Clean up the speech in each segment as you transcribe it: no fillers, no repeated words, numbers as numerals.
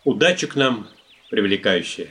Удачу к нам привлекающая.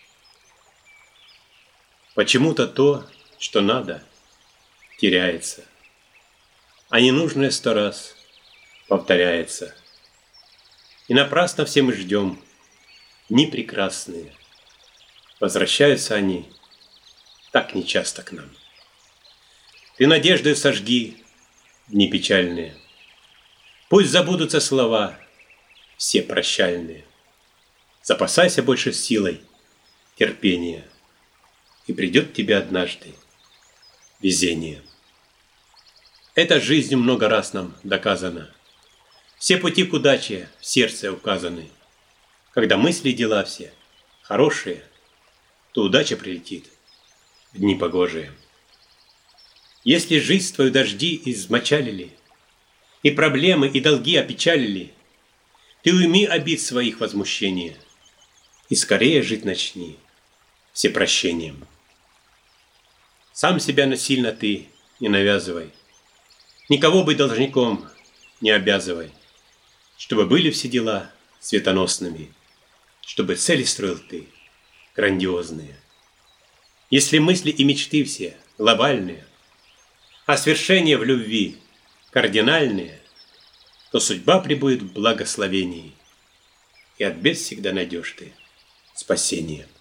Почему-то то, что надо, теряется, а ненужное 100 раз повторяется. И напрасно все мы ждем дни прекрасные. Возвращаются они так нечасто к нам. Ты надеждой сожги дни печальные. Пусть забудутся слова все прощальные. Запасайся больше силой терпения, и придет тебе однажды везение. Это жизнью много раз нам доказано. Все пути к удаче в сердце указаны. Когда мысли и дела все хорошие, то удача прилетит в дни погожие. Если жизнь твою дожди измочалили, и проблемы, и долги опечалили, ты уйми обид своих возмущения, и скорее жить начни всепрощением. Сам себя насильно ты не навязывай, никого быть должником не обязывай, чтобы были все дела светоносными, чтобы цели строил ты грандиозные. Если мысли и мечты все глобальные, а свершения в любви кардинальные, то судьба пребудет в благословении, и от бед всегда найдешь ты спасение.